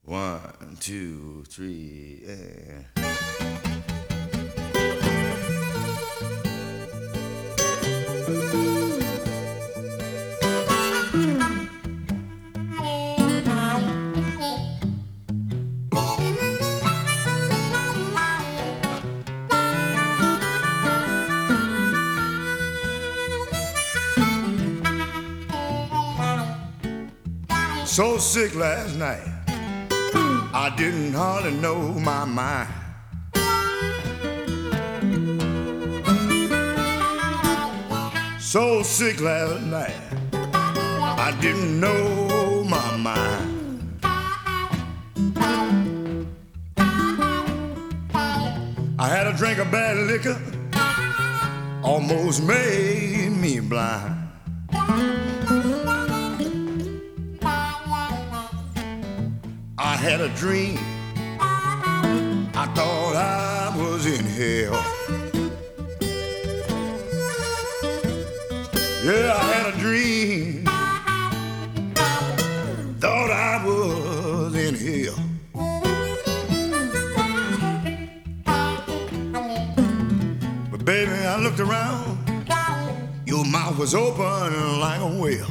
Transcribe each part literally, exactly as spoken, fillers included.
One, two, three, and so sick last night, I didn't hardly know my mind. So sick last night, I didn't know my mind. I had a drink of bad liquor, almost made me blind. I had a dream, I thought I was in hell. Yeah, I had a dream, thought I was in hell. But baby, I looked around, your mouth was open like a whale.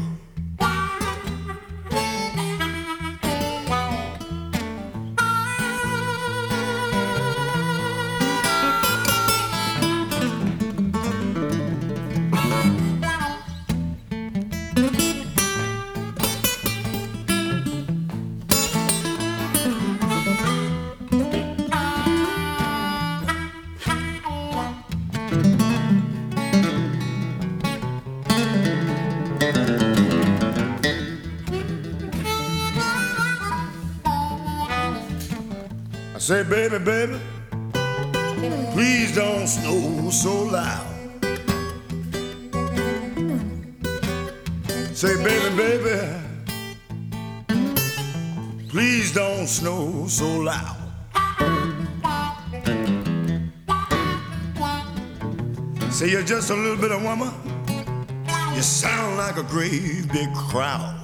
I say, baby, baby, please don't snow so loud. Say, baby, baby, please don't snow so loud. Say, you're just a little bit of woman, you sound like a great big crowd.